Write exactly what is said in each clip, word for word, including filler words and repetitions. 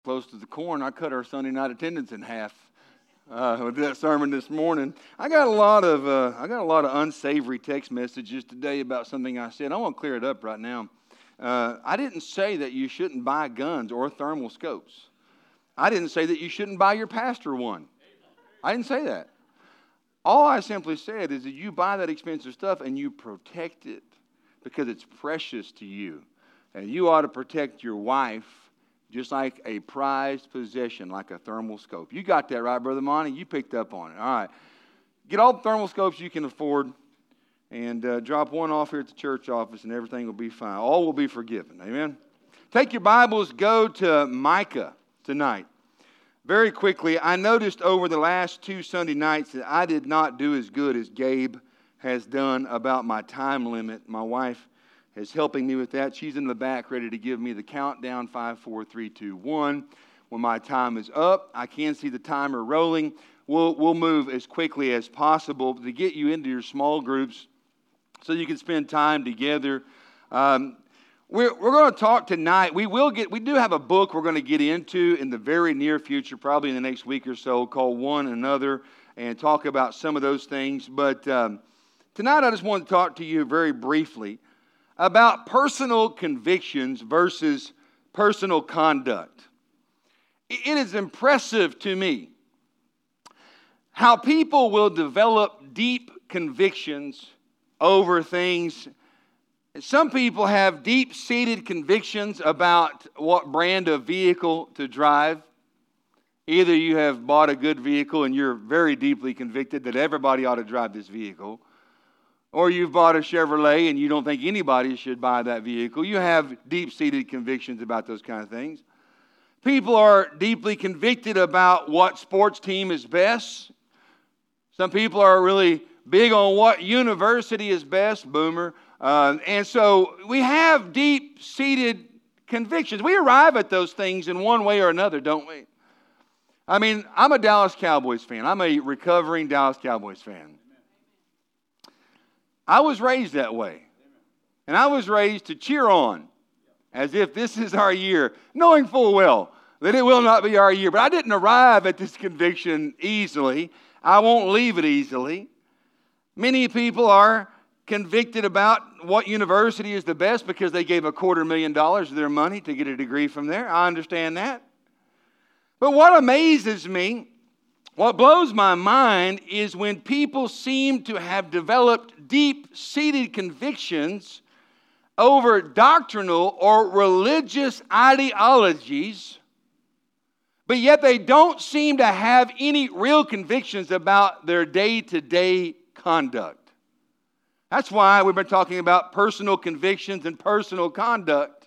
close to the corn. I cut our Sunday night attendance in half uh, with that sermon this morning. I got a lot of uh, I got a lot of unsavory text messages today about something I said. I want to clear it up right now. Uh, I didn't say that you shouldn't buy guns or thermal scopes. I didn't say that you shouldn't buy your pastor one. I didn't say that. All I simply said is that you buy that expensive stuff and you protect it because it's precious to you. And you ought to protect your wife just like a prized possession, like a thermal scope. You got that right, Brother Monty? You picked up on it. All right. Get all the thermal scopes you can afford and uh, drop one off here at the church office and everything will be fine. All will be forgiven. Amen? Take your Bibles, go to Micah tonight. Very quickly, I noticed over the last two Sunday nights that I did not do as good as Gabe has done about my time limit. My wife is helping me with that. She's in the back ready to give me the countdown, five, four, three, two, one. When my time is up, I can see the timer rolling. We'll, we'll move as quickly as possible to get you into your small groups so you can spend time together. Um, we're we're going to talk tonight. We will get. We do have a book we're going to get into in the very near future, probably in the next week or so, called One Another, and talk about some of those things. But um, tonight I just want to talk to you very briefly about personal convictions versus personal conduct. It is impressive to me how people will develop deep convictions over things. Some people have deep-seated convictions about what brand of vehicle to drive. Either you have bought a good vehicle and you're very deeply convicted that everybody ought to drive this vehicle, or you've bought a Chevrolet and you don't think anybody should buy that vehicle. You have deep-seated convictions about those kind of things. People are deeply convicted about what sports team is best. Some people are really big on what university is best, boomer. Uh, and so we have deep-seated convictions. We arrive at those things in one way or another, don't we? I mean, I'm a Dallas Cowboys fan. I'm a recovering Dallas Cowboys fan. I was raised that way. And I was raised to cheer on as if this is our year, knowing full well that it will not be our year. But I didn't arrive at this conviction easily. I won't leave it easily. Many people are convicted about what university is the best because they gave a quarter million dollars of their money to get a degree from there. I understand that. But what amazes me, what blows my mind, is when people seem to have developed deep-seated convictions over doctrinal or religious ideologies, but yet they don't seem to have any real convictions about their day-to-day conduct. That's why we've been talking about personal convictions and personal conduct.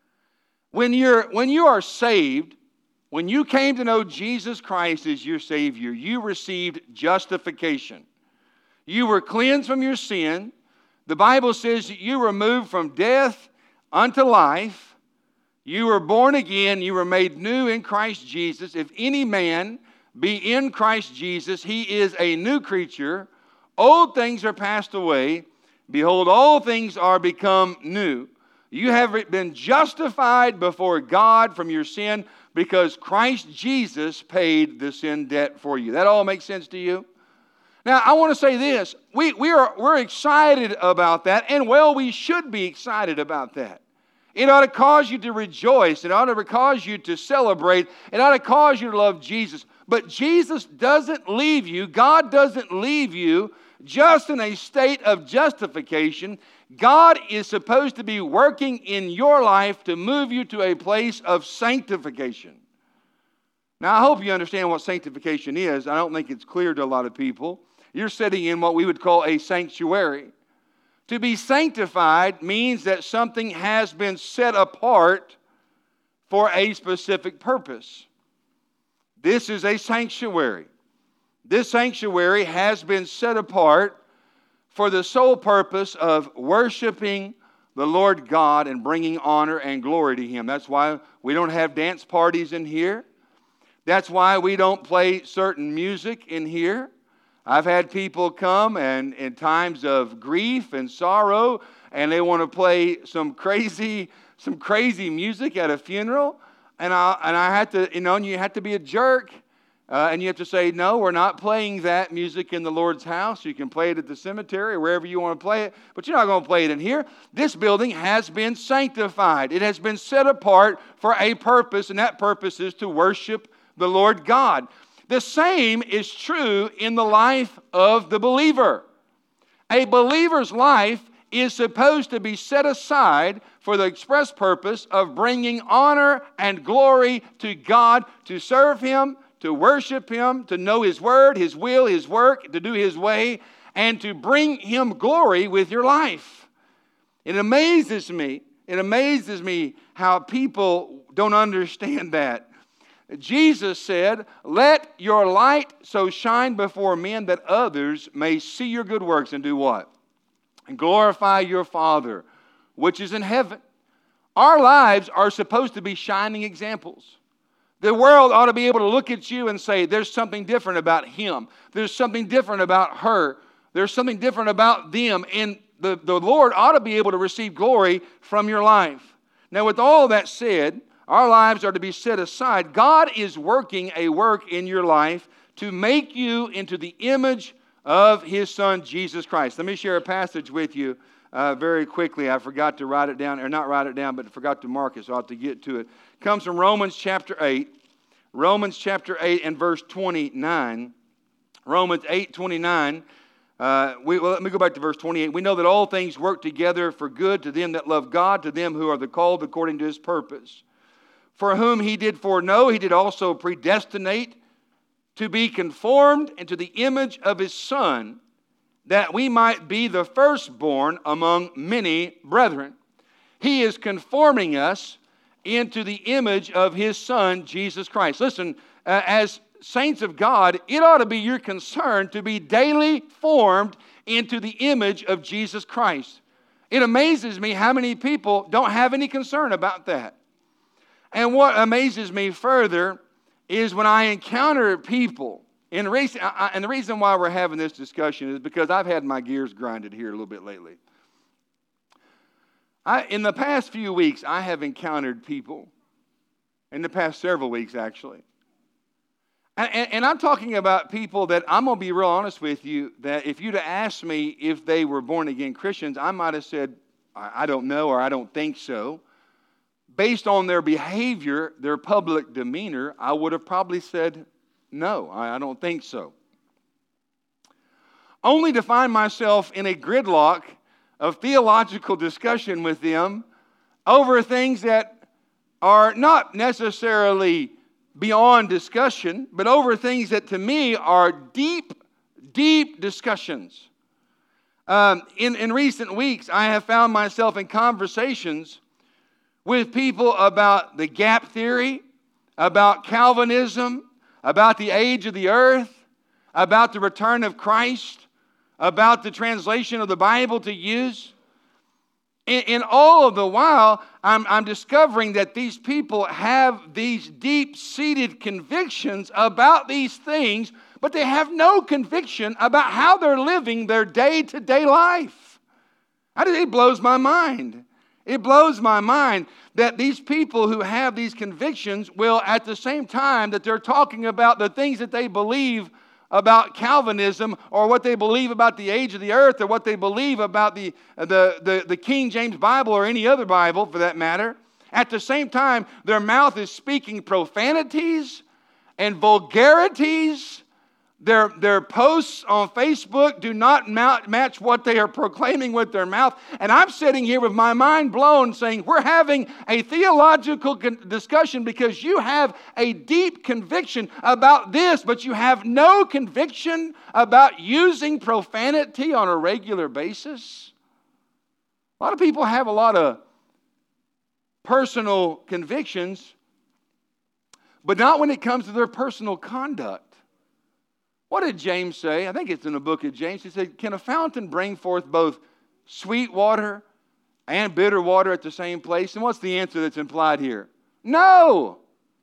When you're, when you are saved, when you came to know Jesus Christ as your Savior, you received justification. You were cleansed from your sin. The Bible says that you were moved from death unto life. You were born again. You were made new in Christ Jesus. If any man be in Christ Jesus, he is a new creature. Old things are passed away. Behold, all things are become new. You have been justified before God from your sin because Christ Jesus paid the sin debt for you. That all makes sense to you? Now, I want to say this. We, we are, we're excited about that, and well, we should be excited about that. It ought to cause you to rejoice. It ought to cause you to celebrate. It ought to cause you to love Jesus. But Jesus doesn't leave you. God doesn't leave you just in a state of justification. God is supposed to be working in your life to move you to a place of sanctification. Now, I hope you understand what sanctification is. I don't think it's clear to a lot of people. You're sitting in what we would call a sanctuary. To be sanctified means that something has been set apart for a specific purpose. This is a sanctuary. This sanctuary has been set apart for the sole purpose of worshiping the Lord God and bringing honor and glory to Him. That's why we don't have dance parties in here. That's why we don't play certain music in here. I've had people come and in times of grief and sorrow, and they want to play some crazy, some crazy music at a funeral. and I and I had to, you know, and you had to be a jerk. Uh, and you have to say, no, we're not playing that music in the Lord's house. You can play it at the cemetery or wherever you want to play it, but you're not going to play it in here. This building has been sanctified. It has been set apart for a purpose, and that purpose is to worship the Lord God. The same is true in the life of the believer. A believer's life is supposed to be set aside for the express purpose of bringing honor and glory to God, to serve Him, to worship Him, to know His word, His will, His work, to do His way, and to bring Him glory with your life. It amazes me, it amazes me how people don't understand that. Jesus said, let your light so shine before men that others may see your good works and do what? And glorify your Father, which is in heaven. Our lives are supposed to be shining examples. The world ought to be able to look at you and say, there's something different about him. There's something different about her. There's something different about them. And the, the Lord ought to be able to receive glory from your life. Now, with all that said, our lives are to be set aside. God is working a work in your life to make you into the image of His Son, Jesus Christ. Let me share a passage with you uh, very quickly. I forgot to write it down, or not write it down, but forgot to mark it, so I have to get to it. It comes from Romans chapter eight. Romans chapter eight and verse twenty-nine. Romans eight twenty-nine. Uh, we, well, let me go back to verse twenty-eight. We know that all things work together for good to them that love God, to them who are the called according to His purpose. For whom He did foreknow, He did also predestinate to be conformed into the image of His Son, that we might be the firstborn among many brethren. He is conforming us into the image of His Son, Jesus Christ. Listen, uh, as saints of God, it ought to be your concern to be daily formed into the image of Jesus Christ. It amazes me how many people don't have any concern about that. And what amazes me further is when I encounter people, and, recent, I, and the reason why we're having this discussion is because I've had my gears grinded here a little bit lately. I, in the past few weeks, I have encountered people, in the past several weeks actually, and, and, and I'm talking about people that I'm going to be real honest with you, that if you'd have asked me if they were born-again Christians, I might have said, I, I don't know, or I don't think so. Based on their behavior, their public demeanor, I would have probably said, no, I, I don't think so. Only to find myself in a gridlock of theological discussion with them over things that are not necessarily beyond discussion, but over things that to me are deep, deep discussions. Um, in, in recent weeks, I have found myself in conversations with people about the gap theory, about Calvinism, about the age of the earth, about the return of Christ, about the translation of the Bible to use. In, in all of the while, I'm, I'm discovering that these people have these deep-seated convictions about these things, but they have no conviction about how they're living their day-to-day life. It blows my mind. It blows my mind that these people who have these convictions will, at the same time that they're talking about the things that they believe about Calvinism, or what they believe about the age of the earth, or what they believe about the, the, the, the King James Bible, or any other Bible for that matter, at the same time their mouth is speaking profanities and vulgarities. Their, their posts on Facebook do not match what they are proclaiming with their mouth. And I'm sitting here with my mind blown saying, we're having a theological discussion because you have a deep conviction about this, but you have no conviction about using profanity on a regular basis. A lot of people have a lot of personal convictions, but not when it comes to their personal conduct. What did James say? I think it's in the book of James. He said, can a fountain bring forth both sweet water and bitter water at the same place? And what's the answer that's implied here? No.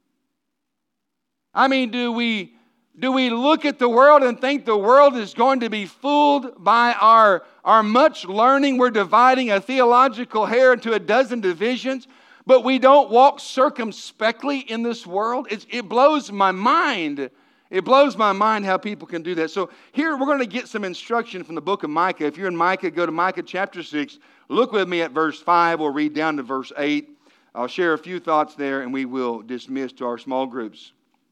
I mean, do we, do we look at the world and think the world is going to be fooled by our, our much learning? We're dividing a theological hair into a dozen divisions. but we don't walk circumspectly in this world. It's, it blows my mind. It blows my mind how people can do that. So here we're going to get some instruction from the book of Micah. If you're in Micah, go to Micah chapter six. Look with me at verse five. We'll read down to verse eight. I'll share a few thoughts there, and we will dismiss to our small groups.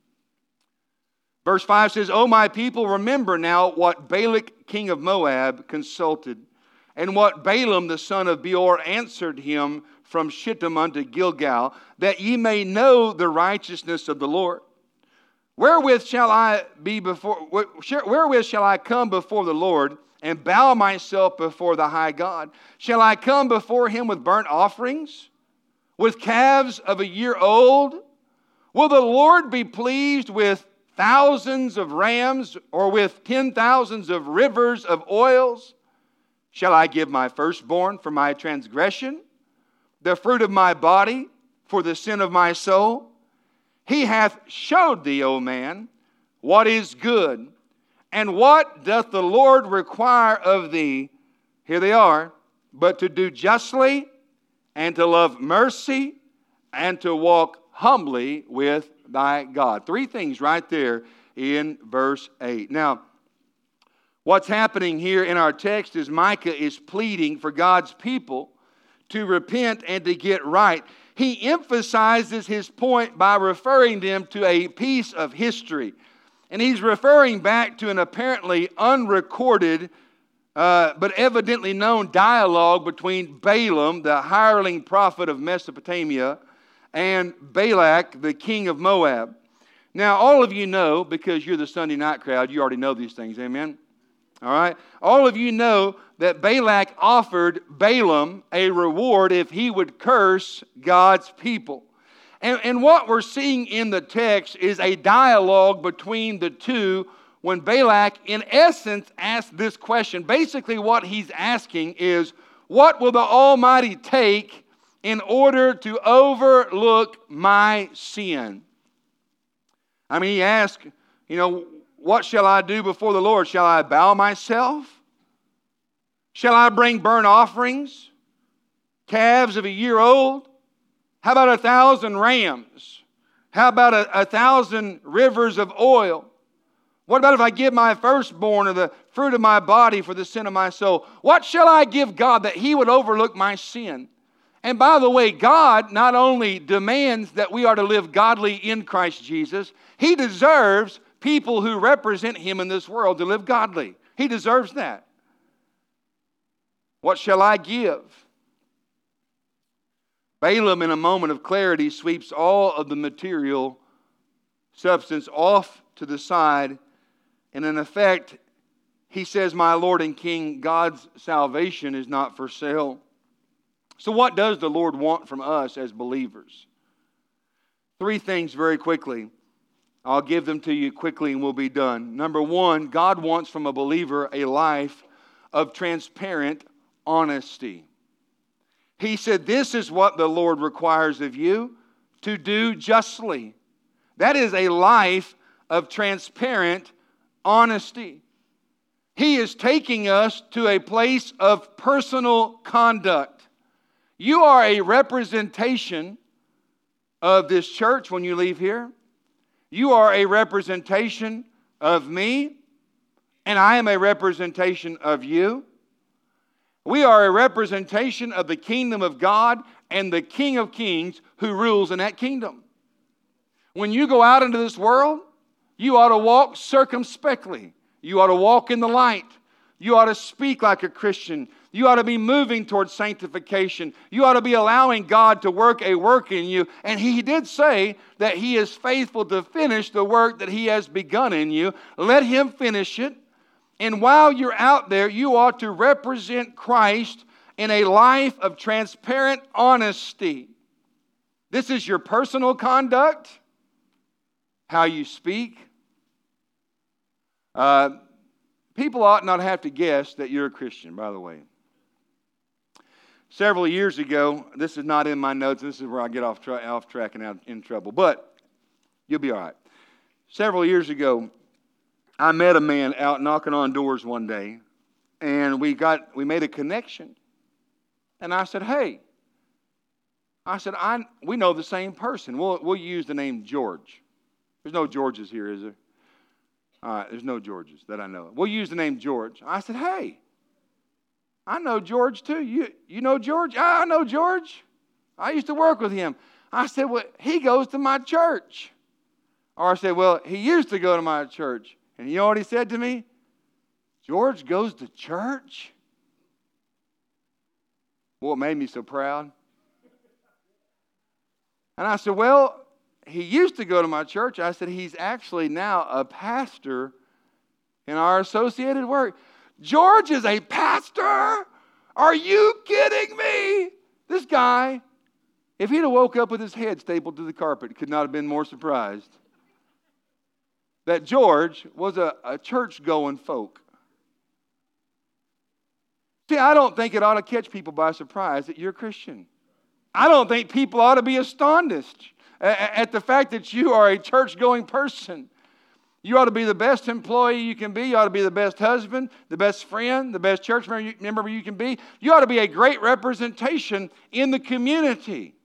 Verse five says, O my people, remember now what Balak king of Moab consulted, and what Balaam the son of Beor answered him from Shittim unto Gilgal, that ye may know the righteousness of the Lord. Wherewith shall I be before? Wherewith shall I come before the Lord and bow myself before the high God? Shall I come before him with burnt offerings, with calves of a year old? Will the Lord be pleased with thousands of rams, or with ten thousands of rivers of oils? Shall I give my firstborn for my transgression, the fruit of my body for the sin of my soul? He hath showed thee, O man, what is good. And what doth the Lord require of thee? Here they are. But to do justly, and to love mercy, and to walk humbly with thy God. Three things right there in verse eight. Now, what's happening here in our text is Micah is pleading for God's people to repent and to get right. He emphasizes his point by referring them to a piece of history. And he's referring back to an apparently unrecorded, uh, but evidently known dialogue between Balaam, the hireling prophet of Mesopotamia, and Balak, the king of Moab. Now, all of you know, because you're the Sunday night crowd, you already know these things, amen? All right? All of you know that Balak offered Balaam a reward if he would curse God's people. And, and what we're seeing in the text is a dialogue between the two when Balak, in essence, asked this question. Basically, what he's asking is, what will the Almighty take in order to overlook my sin? I mean, he asked, you know, what shall I do before the Lord? Shall I bow myself? Shall I bring burnt offerings? Calves of a year old? How about a thousand rams? How about a, a thousand rivers of oil? What about if I give my firstborn or the fruit of my body for the sin of my soul? What shall I give God that he would overlook my sin? And by the way, God not only demands that we are to live godly in Christ Jesus, he deserves people who represent him in this world to live godly. He deserves that. What shall I give? Balaam, in a moment of clarity, sweeps all of the material substance off to the side. And in effect, he says, my Lord and King, God's salvation is not for sale. So what does the Lord want from us as believers? Three things very quickly. I'll give them to you quickly and we'll be done. Number one, God wants from a believer a life of transparent honesty. He said, this is what the Lord requires of you, to do justly. That is a life of transparent honesty. He is taking us to a place of personal conduct. You are a representation of this church when you leave here. You are a representation of me, and I am a representation of you. We are a representation of the kingdom of God and the King of Kings who rules in that kingdom. When you go out into this world, you ought to walk circumspectly. You ought to walk in the light. You ought to speak like a Christian. You ought to be moving towards sanctification. You ought to be allowing God to work a work in you. And He did say that He is faithful to finish the work that He has begun in you. Let Him finish it. And while you're out there, you ought to represent Christ in a life of transparent honesty. This is your personal conduct, how you speak. Uh, people ought not have to guess that you're a Christian, by the way. Several years ago, this is not in my notes, this is where I get off, tra- off track and out in trouble, but you'll be all right. Several years ago, I met a man out knocking on doors one day, and we got we made a connection. And I said, hey, I said, I, we know the same person. We'll, we'll use the name George. There's no Georges here, is there? All right, there's no Georges that I know. We'll use the name George. I said, hey, I know George too. You, you know George? I know George. I used to work with him. I said, well, he goes to my church. Or I said, well, he used to go to my church. And you know what he said to me? George goes to church? What made me so proud? And I said, well, he used to go to my church. I said, he's actually now a pastor in our associated work. George is a pastor? Are you kidding me? This guy, if he'd have woke up with his head stapled to the carpet, could not have been more surprised that George was a, a church-going folk. See, I don't think it ought to catch people by surprise that you're a Christian. I don't think people ought to be astonished at the fact that you are a church-going person. You ought to be the best employee you can be. You ought to be the best husband, the best friend, the best church member you can be. You ought to be a great representation in the community.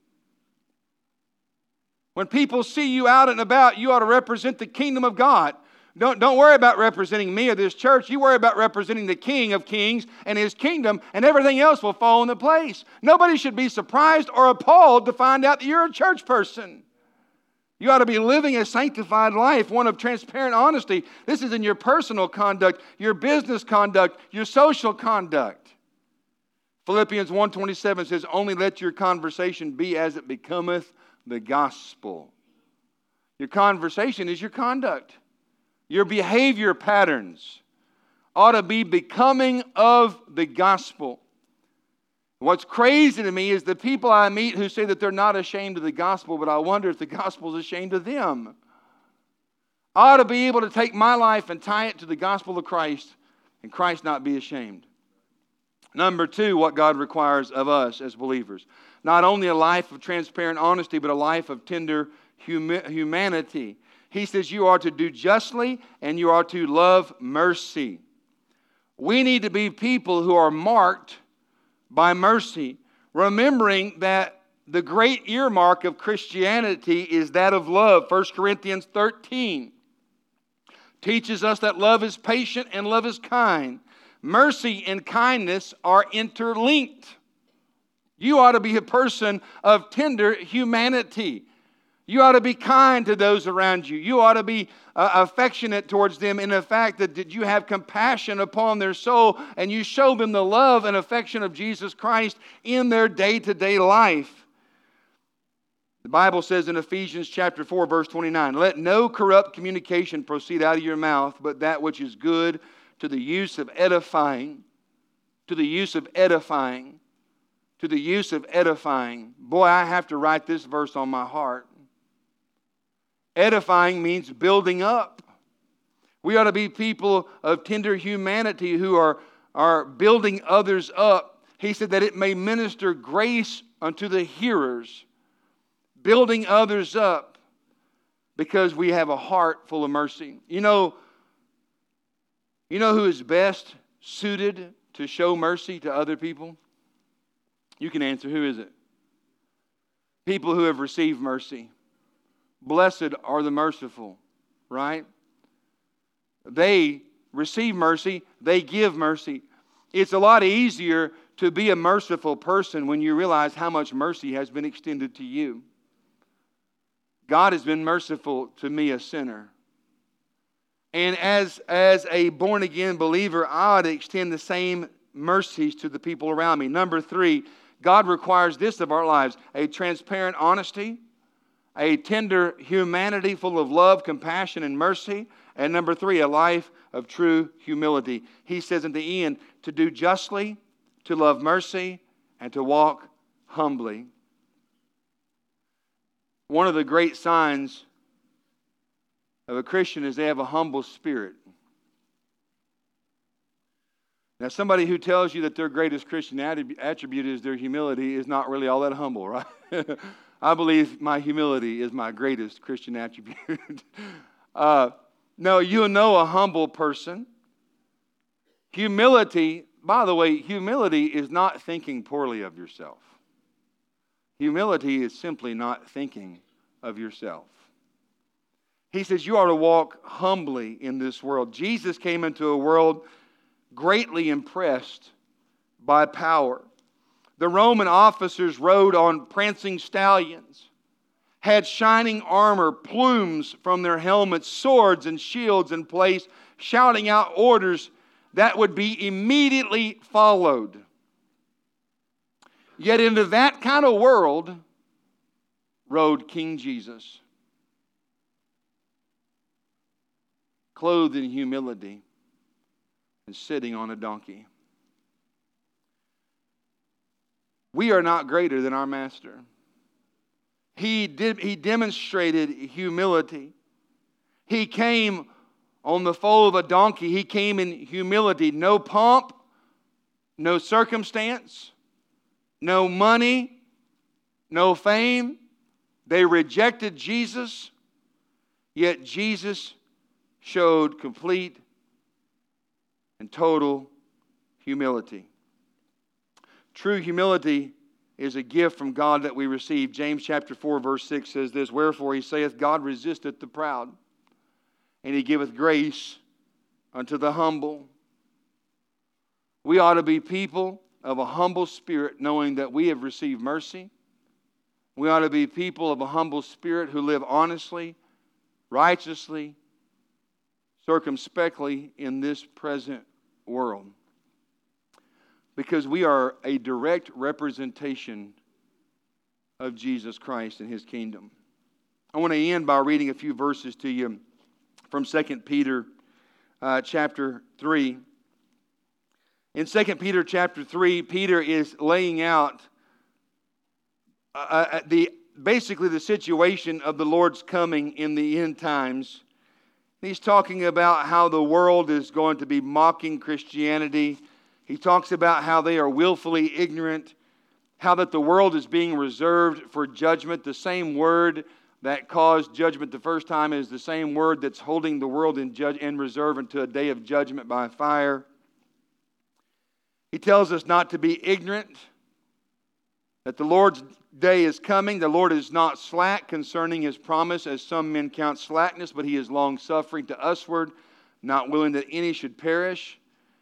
When people see you out and about, you ought to represent the kingdom of God. Don't, don't worry about representing me or this church. You worry about representing the King of Kings and His kingdom, and everything else will fall into place. Nobody should be surprised or appalled to find out that you're a church person. You ought to be living a sanctified life, one of transparent honesty. This is in your personal conduct, your business conduct, your social conduct. Philippians one twenty-seven says, only let your conversation be as it becometh the gospel. Your conversation is your conduct. Your behavior patterns ought to be becoming of the gospel. What's crazy to me is the people I meet who say that they're not ashamed of the gospel, but I wonder if the gospel is ashamed of them. I ought to be able to take my life and tie it to the gospel of Christ, and Christ not be ashamed. Number two, what God requires of us as believers. Not only a life of transparent honesty, but a life of tender humi- humanity. He says you are to do justly and you are to love mercy. We need to be people who are marked by mercy, remembering that the great earmark of Christianity is that of love. First Corinthians thirteen teaches us that love is patient and love is kind. Mercy and kindness are interlinked. You ought to be a person of tender humanity. You ought to be kind to those around you. You ought to be uh, affectionate towards them in the fact that, that you have compassion upon their soul and you show them the love and affection of Jesus Christ in their day-to-day life. The Bible says in Ephesians chapter four, verse twenty-nine, let no corrupt communication proceed out of your mouth, but that which is good to the use of edifying, to the use of edifying, to the use of edifying. Boy, I have to write this verse on my heart. Edifying means building up. We ought to be people of tender humanity who are, are building others up. He said that it may minister grace unto the hearers, building others up because we have a heart full of mercy. You know, you know who is best suited to show mercy to other people? You can answer. Who is it? People who have received mercy. Blessed are the merciful, right? They receive mercy, they give mercy. It's a lot easier to be a merciful person when you realize how much mercy has been extended to you. God has been merciful to me, a sinner. And as, as a born-again believer, I ought to extend the same mercies to the people around me. Number three, God requires this of our lives, a transparent honesty, a tender humanity full of love, compassion, and mercy. And number three, a life of true humility. He says in the end, to do justly, to love mercy, and to walk humbly. One of the great signs of a Christian is they have a humble spirit. Now, somebody who tells you that their greatest Christian attribute is their humility is not really all that humble, right? I believe my humility is my greatest Christian attribute. uh, no, you'll know a humble person. Humility, by the way, humility is not thinking poorly of yourself. Humility is simply not thinking of yourself. He says you are to walk humbly in this world. Jesus came into a world greatly impressed by power. The Roman officers rode on prancing stallions, had shining armor, plumes from their helmets, swords and shields in place, shouting out orders that would be immediately followed. Yet into that kind of world rode King Jesus, clothed in humility and sitting on a donkey. We are not greater than our Master. He did, he demonstrated humility. He came on the foal of a donkey. He came in humility. No pomp, no circumstance, no money, no fame. They rejected Jesus, yet Jesus showed complete and total humility. True humility is a gift from God that we receive. James chapter four verse six says this, "Wherefore he saith, God resisteth the proud, and he giveth grace unto the humble." We ought to be people of a humble spirit, knowing that we have received mercy. We ought to be people of a humble spirit who live honestly, righteously, circumspectly in this present world. Because we are a direct representation of Jesus Christ and His kingdom. I want to end by reading a few verses to you from Second Peter uh, chapter three. In Second Peter chapter three, Peter is laying out uh, the basically the situation of the Lord's coming in the end times. He's talking about how the world is going to be mocking Christianity. He talks about how they are willfully ignorant, how that the world is being reserved for judgment. The same word that caused judgment the first time is the same word that's holding the world in, judge, in reserve until a day of judgment by fire. He tells us not to be ignorant, that the Lord's day is coming. The Lord is not slack concerning His promise, as some men count slackness, but He is long-suffering to usward, not willing that any should perish.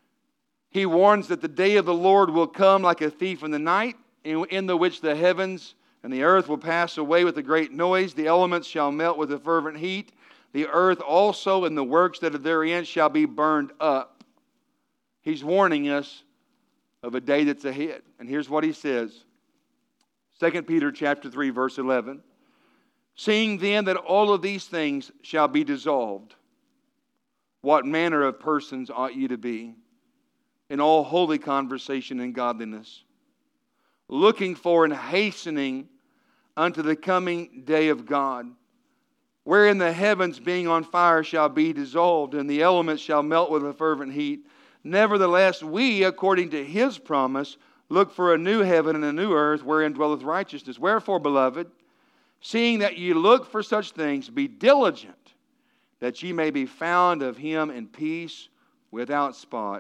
He warns that the day of the Lord will come like a thief in the night, in, in the which the heavens and the earth will pass away with a great noise. The elements shall melt with a fervent heat. The earth also and the works that are therein shall be burned up. He's warning us of a day that's ahead. And here's what he says. Second Peter chapter three, verse eleven. "Seeing then that all of these things shall be dissolved, what manner of persons ought ye to be? In all holy conversation and godliness, looking for and hastening unto the coming day of God, wherein the heavens being on fire shall be dissolved, and the elements shall melt with a fervent heat. Nevertheless, we, according to His promise, look for a new heaven and a new earth, wherein dwelleth righteousness. Wherefore, beloved, seeing that ye look for such things, be diligent, that ye may be found of Him in peace, without spot,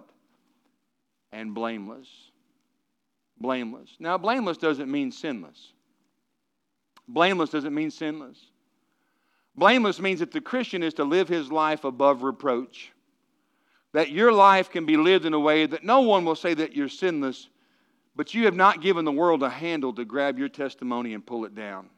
and blameless." Blameless. Now, blameless doesn't mean sinless. Blameless doesn't mean sinless. Blameless means that the Christian is to live his life above reproach. That your life can be lived in a way that no one will say that you're sinless, but you have not given the world a handle to grab your testimony and pull it down.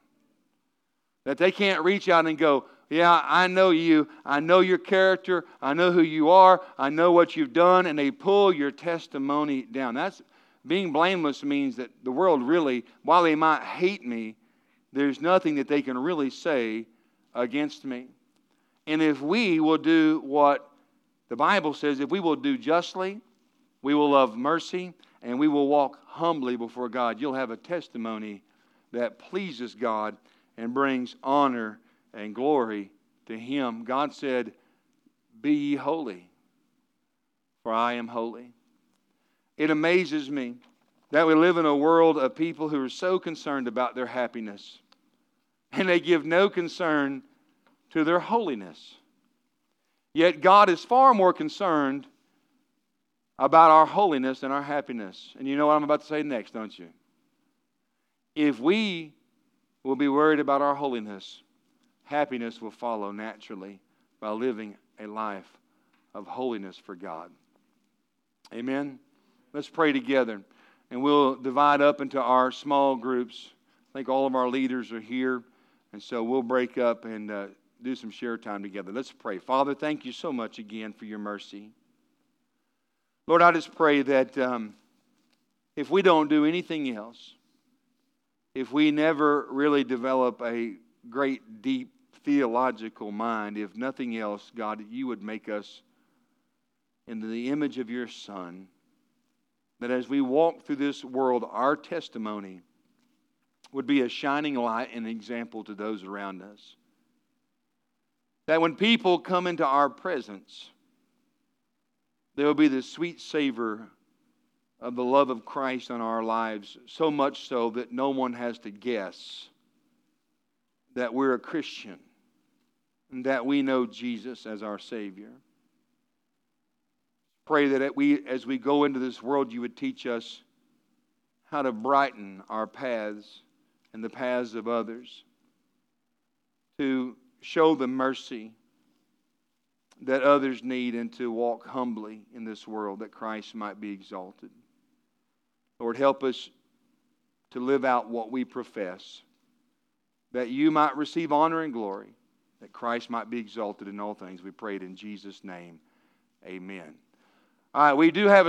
That they can't reach out and go, "Yeah, I know you. I know your character. I know who you are. I know what you've done." And they pull your testimony down. That's being blameless means that the world really, while they might hate me, there's nothing that they can really say against me. And if we will do what the Bible says, if we will do justly, we will love mercy, and we will walk humbly before God, you'll have a testimony that pleases God and brings honor and glory to Him. God said, "Be ye holy, for I am holy." It amazes me that we live in a world of people who are so concerned about their happiness, and they give no concern to their holiness. Yet God is far more concerned about our holiness and our happiness. And you know what I'm about to say next, don't you? If we will be worried about our holiness, happiness will follow naturally by living a life of holiness for God. Amen? Let's pray together. And we'll divide up into our small groups. I think all of our leaders are here. And so we'll break up and uh, do some share time together. Let's pray. Father, thank you so much again for your mercy. Lord, I just pray that um, if we don't do anything else, if we never really develop a great, deep theological mind, if nothing else, God, you would make us into the image of your Son, that as we walk through this world, our testimony would be a shining light and example to those around us. That when people come into our presence, there will be the sweet savor of the love of Christ on our lives, so much so that no one has to guess that we're a Christian and that we know Jesus as our Savior. Pray that we, as we go into this world, you would teach us how to brighten our paths and the paths of others, to show the mercy that others need, and to walk humbly in this world that Christ might be exalted. Lord, help us to live out what we profess, that you might receive honor and glory, that Christ might be exalted in all things. We pray it in Jesus' name. Amen. All right, we do have a